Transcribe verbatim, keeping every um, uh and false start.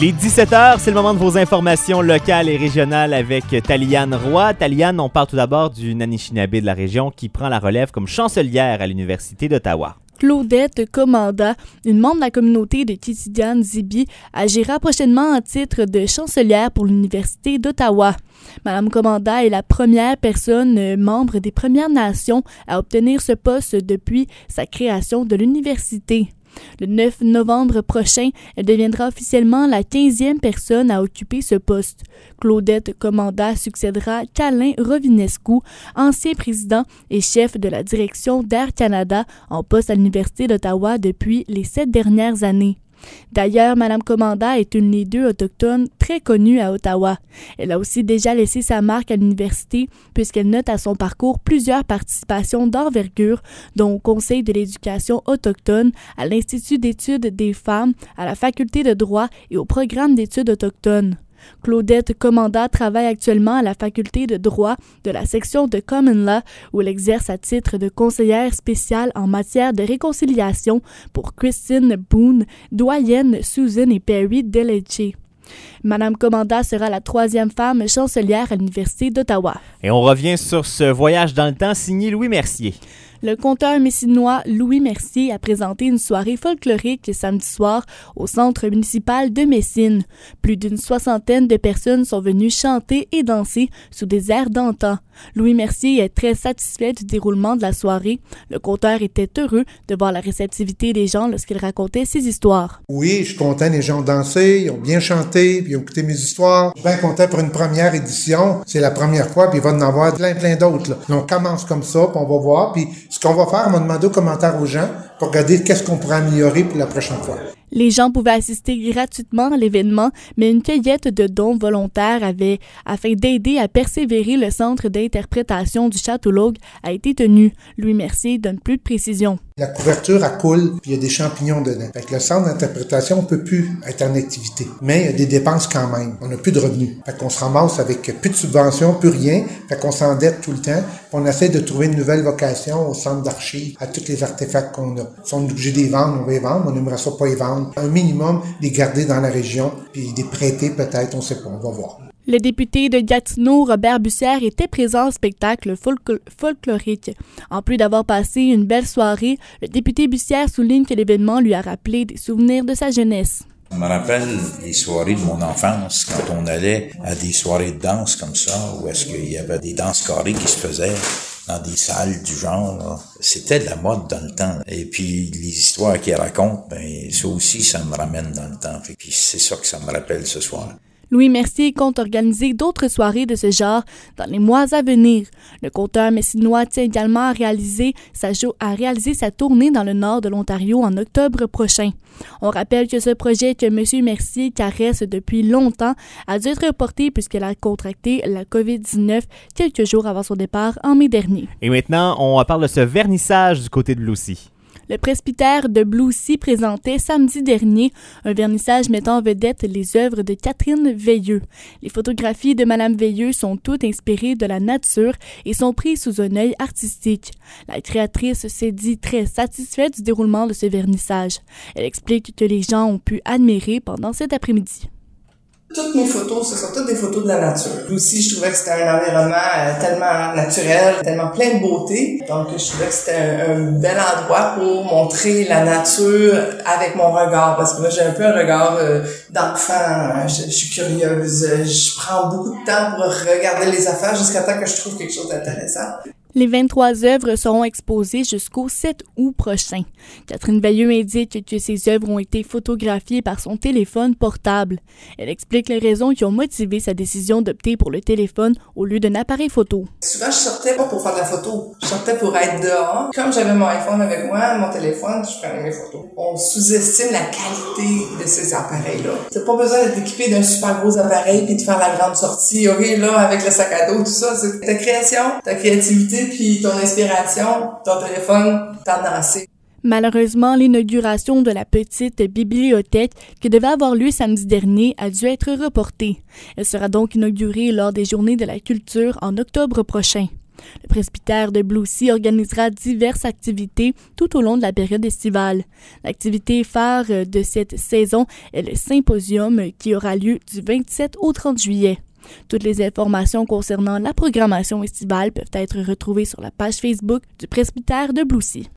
Il est dix-sept heures, c'est le moment de vos informations locales et régionales avec Taliane Roy. Taliane, on parle tout d'abord d'une Anishinaabe de la région qui prend la relève comme chancelière à l'Université d'Ottawa. Claudette Commanda, une membre de la communauté de Kitigan-Zibi, agira prochainement en titre de chancelière pour l'Université d'Ottawa. Madame Commanda est la première personne membre des Premières Nations à obtenir ce poste depuis sa création de l'université. Le neuf novembre prochain, elle deviendra officiellement la quinzième personne à occuper ce poste. Claudette Commanda succédera qu'Alain Rovinescu, ancien président et chef de la direction d'Air Canada, en poste à l'Université d'Ottawa depuis les sept dernières années. D'ailleurs, Mme Commanda est une leader autochtone très connue à Ottawa. Elle a aussi déjà laissé sa marque à l'université puisqu'elle note à son parcours plusieurs participations d'envergure, dont au Conseil de l'éducation autochtone, à l'Institut d'études des femmes, à la Faculté de droit et au Programme d'études autochtones. Claudette Commanda travaille actuellement à la faculté de droit de la section de Common Law où elle exerce à titre de conseillère spéciale en matière de réconciliation pour Christine Boone, doyenne Susan et Perry Deleche. Madame Commanda sera la troisième femme chancelière à l'Université d'Ottawa. Et on revient sur ce voyage dans le temps signé Louis Mercier. Le conteur messinois Louis Mercier a présenté une soirée folklorique samedi soir au centre municipal de Messine. Plus d'une soixantaine de personnes sont venues chanter et danser sous des airs d'antan. Louis Mercier est très satisfait du déroulement de la soirée. Le conteur était heureux de voir la réceptivité des gens lorsqu'il racontait ses histoires. Oui, je suis content, les gens ont dansé, ils ont bien chanté, puis ils ont écouté mes histoires. Je suis bien content pour une première édition. C'est la première fois, puis il va en avoir plein, plein d'autres. Là. On commence comme ça, puis on va voir, puis ce qu'on va faire, on va demander aux commentaires aux gens pour regarder qu'est-ce qu'on pourrait améliorer pour la prochaine fois. Les gens pouvaient assister gratuitement à l'événement, mais une cueillette de dons volontaires avait, afin d'aider à persévérer le centre d'interprétation du Château-Laugue, a été tenu. Louis Mercier donne plus de précisions. La couverture, elle coule, puis il y a des champignons dedans. Fait que le centre d'interprétation, on peut plus être en activité. Mais il y a des dépenses quand même. On n'a plus de revenus. Fait qu'on se ramasse avec plus de subventions, plus rien. Fait qu'on s'endette tout le temps. Puis on essaie de trouver une nouvelle vocation au centre d'archives, à tous les artefacts qu'on a. Si on est obligé de les vendre, on va les vendre. On aimerait ça pas les vendre. Un minimum, les garder dans la région, puis les prêter peut-être, on sait pas, on va voir. Le député de Gatineau, Robert Bussière, était présent au spectacle folk- folklorique. En plus d'avoir passé une belle soirée, le député Bussière souligne que l'événement lui a rappelé des souvenirs de sa jeunesse. Ça me rappelle les soirées de mon enfance, quand on allait à des soirées de danse comme ça, où est-ce qu'il y avait des danses carrées qui se faisaient dans des salles du genre. Là. C'était de la mode dans le temps. Et puis les histoires qu'il raconte, ben ça aussi, ça me ramène dans le temps. Puis c'est ça que ça me rappelle ce soir. Louis Mercier compte organiser d'autres soirées de ce genre dans les mois à venir. Le conteur messinois tient également à réaliser, sa jo- à réaliser sa tournée dans le nord de l'Ontario en octobre prochain. On rappelle que ce projet que M. Mercier caresse depuis longtemps a dû être reporté puisqu'elle a contracté la covid dix-neuf quelques jours avant son départ en mai dernier. Et maintenant, on parle de ce vernissage du côté de Bloussy. Le presbytère de Bloussy présentait samedi dernier un vernissage mettant en vedette les œuvres de Catherine Veilleux. Les photographies de Madame Veilleux sont toutes inspirées de la nature et sont prises sous un œil artistique. La créatrice s'est dit très satisfaite du déroulement de ce vernissage. Elle explique que les gens ont pu admirer pendant cet après-midi. Toutes mes photos, ce sont toutes des photos de la nature. Aussi, je trouvais que c'était un environnement euh, tellement naturel, tellement plein de beauté. Donc, je trouvais que c'était un, un bel endroit pour montrer la nature avec mon regard. Parce que moi, j'ai un peu un regard euh, d'enfant. Je, je suis curieuse. Je prends beaucoup de temps pour regarder les affaires jusqu'à temps que je trouve quelque chose d'intéressant. Les vingt-trois œuvres seront exposées jusqu'au sept août prochain. Catherine Veilleux indique que ces œuvres ont été photographiées par son téléphone portable. Elle explique les raisons qui ont motivé sa décision d'opter pour le téléphone au lieu d'un appareil photo. Souvent, je sortais pas pour faire de la photo. Je sortais pour être dehors. Comme j'avais mon iPhone avec moi, mon téléphone, je prenais mes photos. On sous-estime la qualité de ces appareils-là. T'as pas besoin d'être équipé d'un super gros appareil puis de faire la grande sortie. OK, là, avec le sac à dos, tout ça, c'est ta création, ta créativité, puis ton inspiration, ton téléphone, t'en as assez. Malheureusement, l'inauguration de la petite bibliothèque qui devait avoir lieu samedi dernier a dû être reportée. Elle sera donc inaugurée lors des Journées de la culture en octobre prochain. Le presbytère de Bloussy organisera diverses activités tout au long de la période estivale. L'activité phare de cette saison est le symposium qui aura lieu du vingt-sept au trente juillet. Toutes les informations concernant la programmation estivale peuvent être retrouvées sur la page Facebook du presbytère de Bloussy.